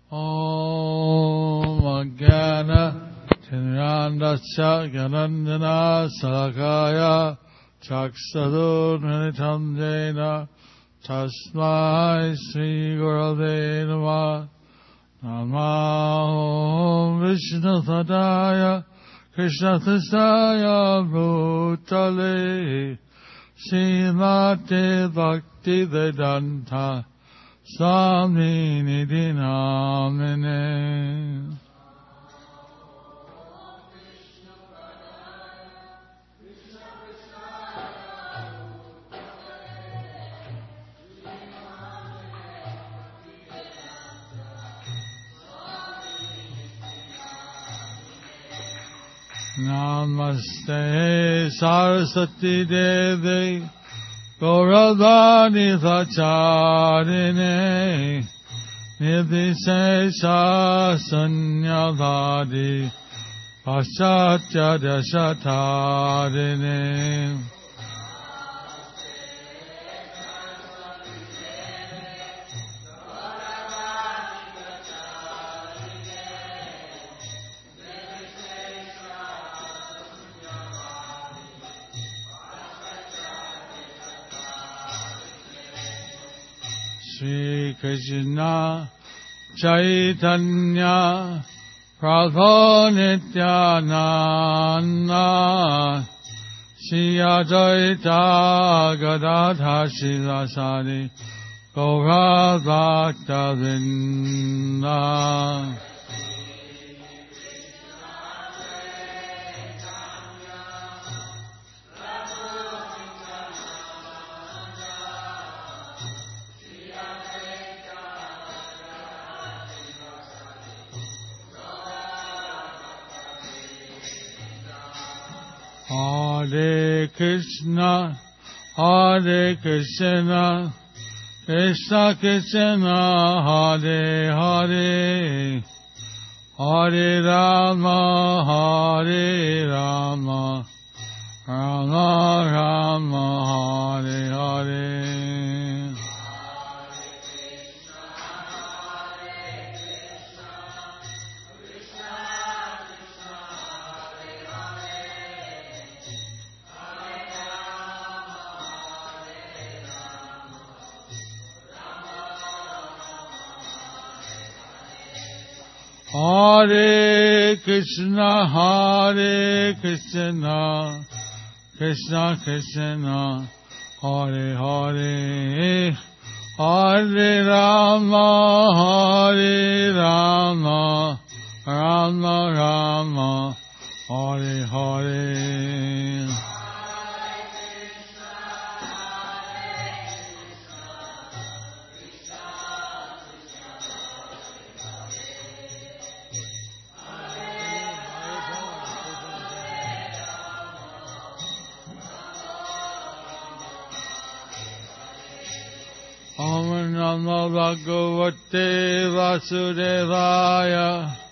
Om Ajnana Tinrandasya Gyanandana Salakaya Chaksadur Militam Jena Tasmai Sri Gurave Namah Namah Vishnu Padaya Krishna Tasaya Bhutale Srimate Bhakti Vedanta Swami Nidhi Namine. Namaste Saraswati Devi Gauravani Sacharine Nidhisesha Sanyavadi Paschatya Dashatarine. Shri Krishna Chaitanya Prabhu Nityananda Shri Advaita Gadadhar Srivasadi Gaura Bhakta Vrinda. Hare Krishna, Hare Krishna, Krishna Krishna, Hare Hare, Hare Rama, Hare Rama, Rama Rama, Hare Hare. Hare Krishna, Hare Krishna, Krishna Krishna, Hare Hare, Hare Rama, Hare Rama, Rama Rama, Hare Hare. Om Namo Bhagavate Vasudevaya.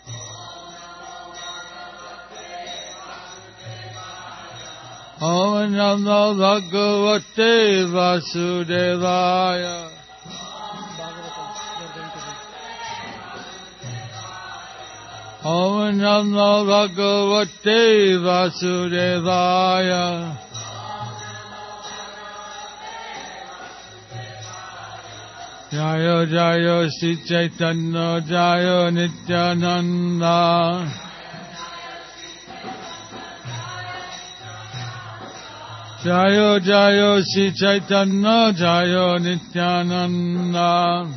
Om Namo Bhagavate Vasudevaya. Om Namo Bhagavate Vasudevaya. Jayo Jayo Sri Chaitanya Jayo Nityananda. Jayo Jayo Sri Chaitanya Jayo Nityananda.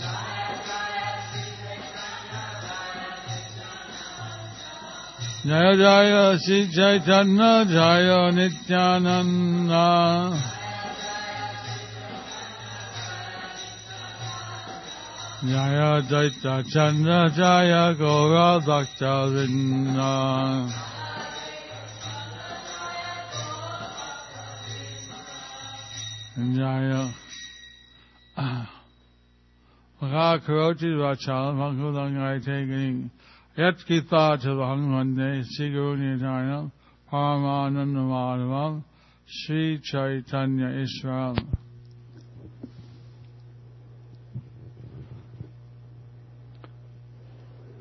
Jayo Jayo Sri Chaitanya Jayo Nityananda. Jaya Daita Chandra Jaya Gaura Bhakta Vrinda. Jaya Makakaroti Vachal Makulangai Tegani Yat Kita Tavang Vande Sri Guru Nityanam Paramananda Madhavam Sri Chaitanya Ishwaram.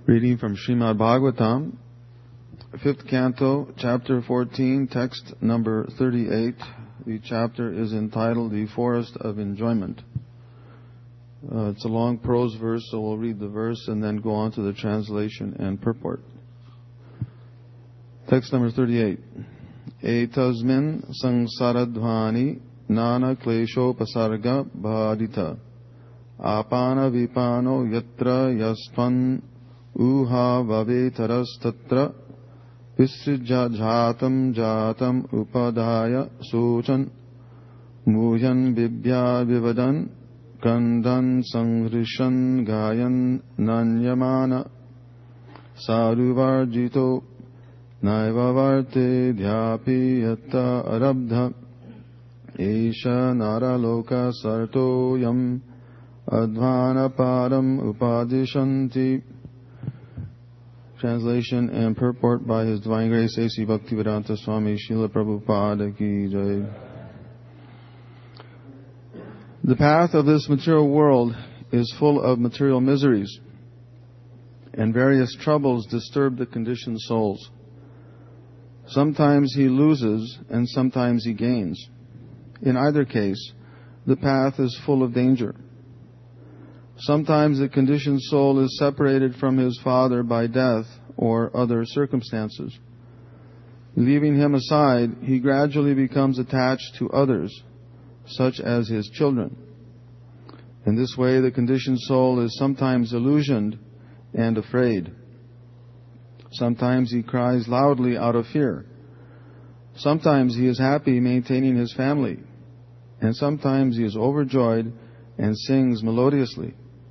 Reading from Srimad Bhagavatam, 5th Canto, Chapter 14, text number 38. The chapter is entitled The Forest of Enjoyment. It's a long prose verse, so we'll read the verse and then go on to the translation and purport. Text number 38. Etasmin samsaradhvani nana klesho pasarga bhadita apana vipano yatra yaspan uha vavetaras tatra visrijja jatam upadaya sochan mujan vibhya vivadan kandan sangrishan gayan nanyamana saruvarjito naiva varte dhyapi yatta arabdha esha naraloka sarto yam advana param upadishanti. Translation and purport by His Divine Grace A.C. Bhaktivedanta Swami Srila Prabhupada Ki Jai. The path of this material world is full of material miseries, and various troubles disturb the conditioned souls. Sometimes he loses, and sometimes he gains. In either case, the path is full of danger. Sometimes the conditioned soul is separated from his father by death or other circumstances. Leaving him aside, he gradually becomes attached to others, such as his children. In this way, the conditioned soul is sometimes illusioned and afraid. Sometimes he cries loudly out of fear. Sometimes he is happy maintaining his family. And sometimes he is overjoyed and sings melodiously.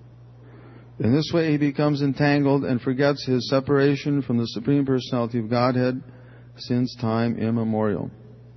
In this way, he becomes entangled and forgets his separation from the Supreme Personality of Godhead since time immemorial.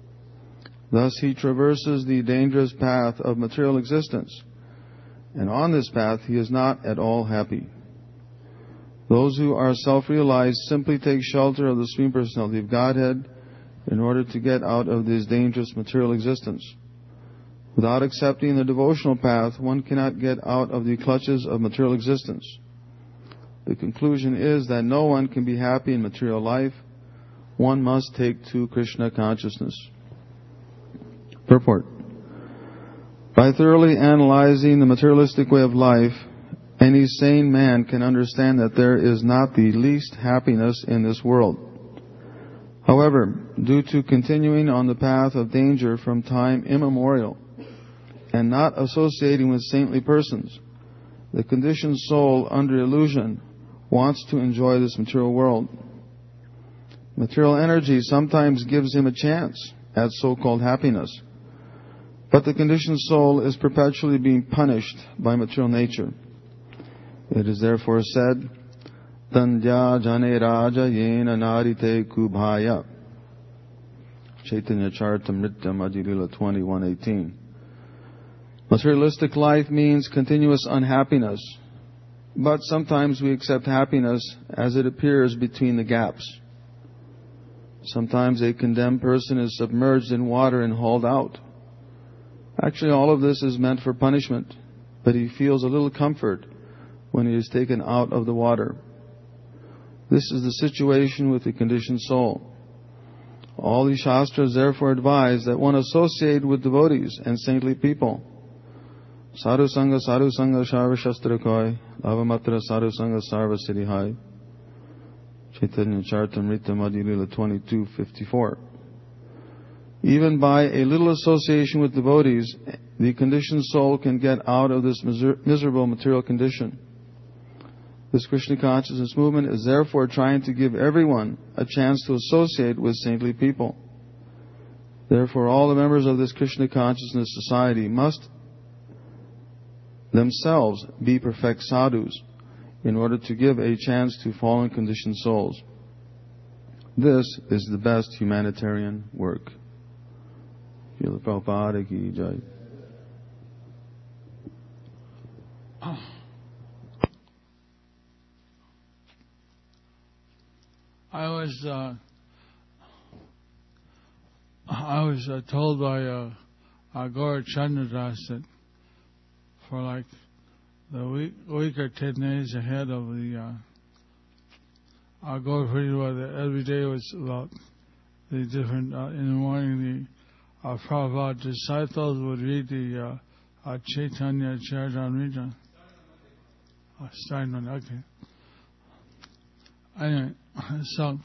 Thus, he traverses the dangerous path of material existence, and on this path he is not at all happy. Those who are self-realized simply take shelter of the Supreme Personality of Godhead in order to get out of this dangerous material existence. Without accepting the devotional path, one cannot get out of the clutches of material existence. The conclusion is that no one can be happy in material life. One must take to Krishna consciousness. Purport. By thoroughly analyzing the materialistic way of life, any sane man can understand that there is not the least happiness in this world. However, due to continuing on the path of danger from time immemorial, and not associating with saintly persons, the conditioned soul under illusion wants to enjoy this material world. Material energy sometimes gives him a chance at so-called happiness, but the conditioned soul is perpetually being punished by material nature. It is therefore said, Tandya jane raja yena narite kubhaya. Chaitanya Charitamrita Madhya-lila 21:18. Materialistic life means continuous unhappiness, but sometimes we accept happiness as it appears between the gaps. Sometimes a condemned person is submerged in water and hauled out. Actually, all of this is meant for punishment, but he feels a little comfort when he is taken out of the water. This is the situation with the conditioned soul. All the Shastras therefore advise that one associate with devotees and saintly people. Sadhu Sangha Sarva Shastra Koi, Lavamatra Sadhu Sangha Sarva Siddhihai. Chaitanya Charitamrita Madhya-lila 22:54. Even by a little association with devotees, the conditioned soul can get out of this miserable material condition. This Krishna consciousness movement is therefore trying to give everyone a chance to associate with saintly people. Therefore, all the members of this Krishna consciousness society must themselves be perfect sadhus in order to give a chance to fallen conditioned souls. This is the best humanitarian work. Srila Prabhupada Ki Jai. I was told by Gaura Chandradas that for like the week or 10 days ahead of the go pretty well. Every day was about the different, in the morning, the Prabhupada disciples would read the Chaitanya Charitamrita. Starting on, okay. Anyway, so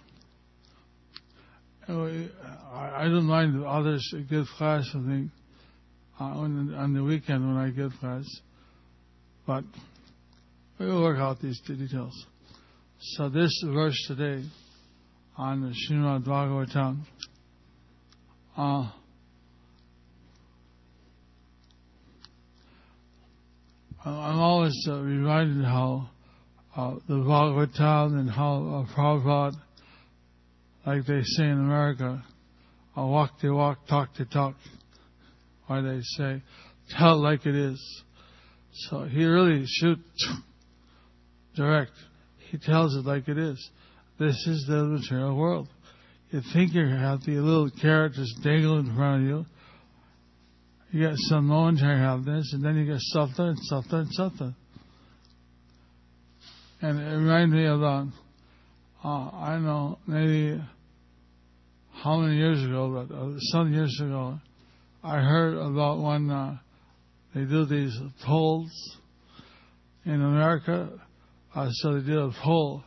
I don't mind if others give class with me on the weekend when I give class, but we'll work out these details. So this verse today on the Srimad Bhagavatam, I'm always reminded how the Bhagavatam and how Prabhupada, like they say in America, walk they walk, talk they talk, or they say, tell like it is. So he really shoots direct. He tells it like it is. This is the material world. You think you're happy, a little carrot just dangling in front of you. You get some momentary happiness, and then you get suffer and suffer and suffer. And it reminds me of I don't know, maybe how many years ago, but some years ago, I heard about when they do these polls in America. So they did a poll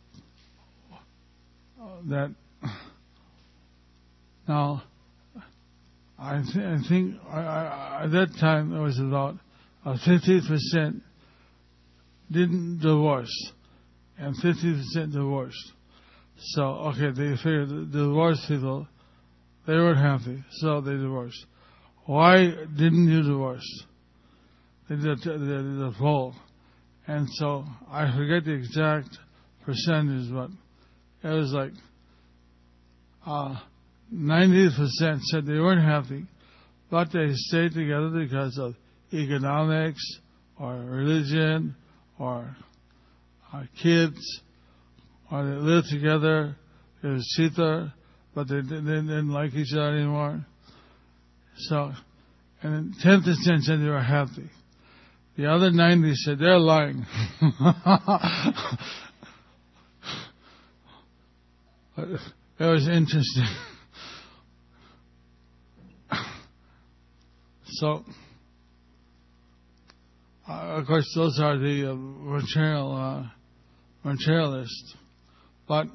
that now I think at that time it was about 50% didn't divorce and 50% divorced. So okay, they figured the divorced people, they weren't happy, so they divorced. Why didn't you divorce? They did the poll. And so I forget the exact percentage, but it was like 90% said they weren't happy, but they stayed together because of economics or religion or kids, or they lived together. It was cheaper, but they didn't like each other anymore. So, and then 10% said they were happy. The other 90 said they're lying. It was interesting. So, of course, those are the materialists. But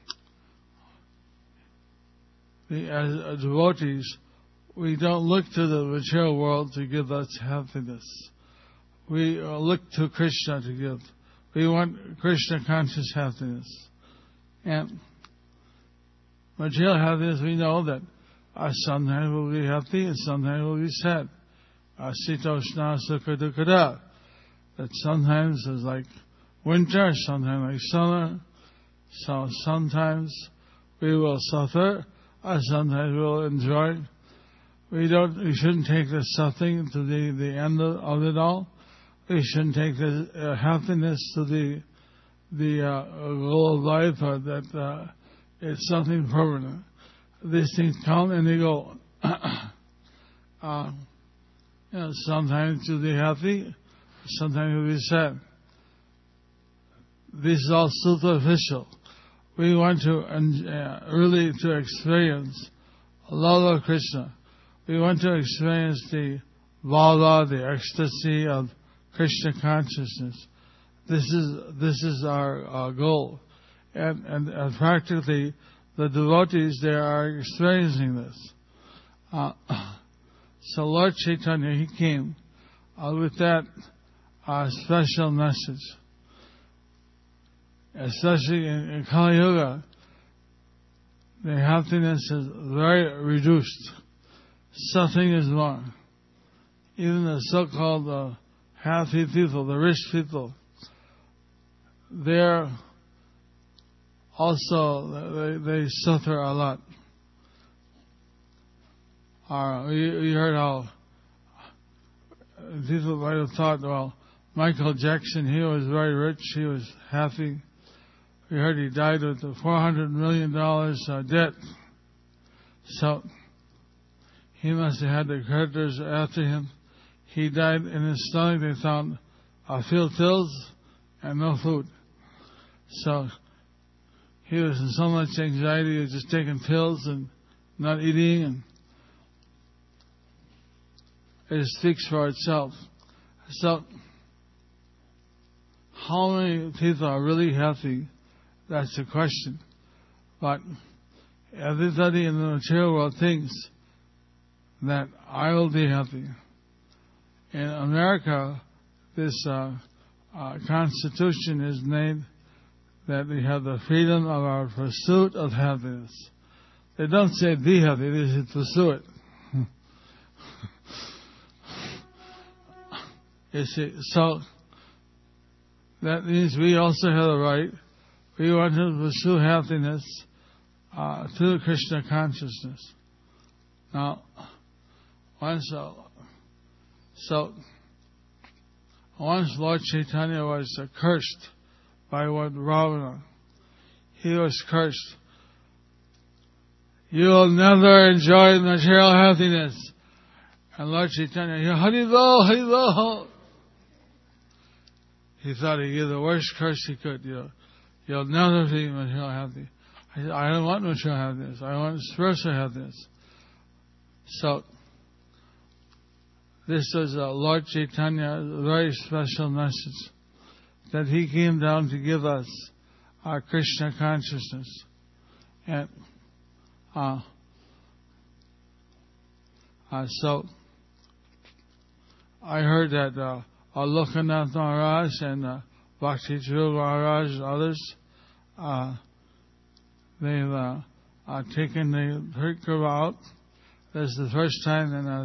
as devotees, we don't look to the material world to give us happiness. We look to Krishna to give. We want Krishna conscious happiness. And material happiness, we know that sometimes we'll be happy and sometimes we'll be sad. Sitoshna sukha dukkha. That sometimes it's like winter, sometimes like summer. So sometimes we will suffer, sometimes we will enjoy. We shouldn't take the suffering to the end of it all. We shouldn't take the happiness to the goal of life, or that it's something permanent. These things come and they go. Sometimes you'll be happy, sometimes you'll be sad. This is all superficial. We want to really to experience love of Krishna. We want to experience the bhava, the ecstasy of Krishna consciousness. This is our goal, and practically the devotees there are experiencing this. So Lord Chaitanya, he came with that special message. Especially in Kali Yuga, the happiness is very reduced. Suffering is more. Even the so-called happy people, the rich people, they're also, they suffer a lot. We heard how people might have thought, well, Michael Jackson, he was very rich, he was happy. We heard he died with $400 million debt. So he must have had the creditors after him. He died in his stomach. They found field pills and no food. So he was in so much anxiety, he was just taking pills and not eating, and it speaks for itself. So, how many people are really healthy? That's the question. But everybody in the material world thinks that I will be healthy. In America, this Constitution is made that we have the freedom of our pursuit of happiness. They don't say be happy, they say pursue it. You see, so that means we also have the right. We want to pursue happiness through Krishna consciousness. Now, once Lord Chaitanya was cursed by one Ravana. He was cursed. You will never enjoy material happiness. And Lord Chaitanya, Haribol, Haribol. He thought he'd give the worst curse he could. You'll never be material happy. I said, I don't want material happiness. I want spiritual happiness. So, this was Lord Chaitanya's very special message, that he came down to give us our Krishna consciousness. And so I heard that Lokanath Maharaj and Bhakti Dhruv Maharaj and others, they've taken the Parikrama out. This is the first time in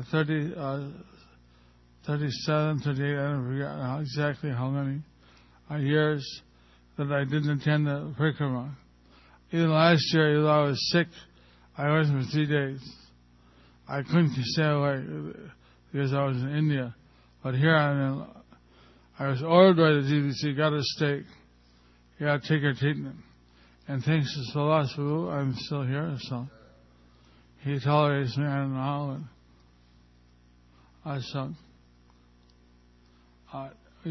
37, 38, I don't forget exactly how many years that I didn't attend the Parikrama. Even last year, even though I was sick, I went for 3 days. I couldn't stay away because I was in India. But here I was ordered by the GBC, got to stay. You got to take your treatment. And thanks to Salasvaru, I'm still here, so he tolerates me, I don't know how.